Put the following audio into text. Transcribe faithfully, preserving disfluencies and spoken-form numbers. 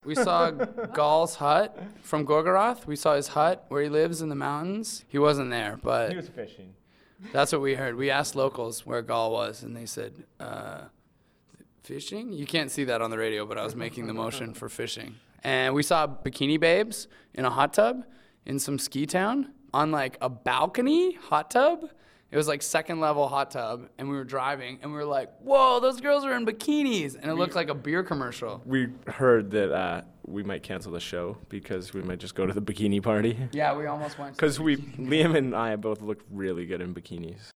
We saw Gall's hut from Gorgoroth. We saw his hut where he lives in the mountains. He wasn't there, but He was fishing. that's what we heard. We asked locals where Gall was, and they said, uh, fishing? You can't see that on the radio, but I was making the motion for fishing. And we saw bikini babes in a hot tub in some ski town on like a balcony hot tub. It was like second level hot tub, and we were driving, and we were like, whoa, those girls are in bikinis. And it looked like a beer commercial. We heard that uh, we might cancel the show because we might just go to the bikini party. Yeah, we almost went to Because we, Liam and I both looked really good in bikinis.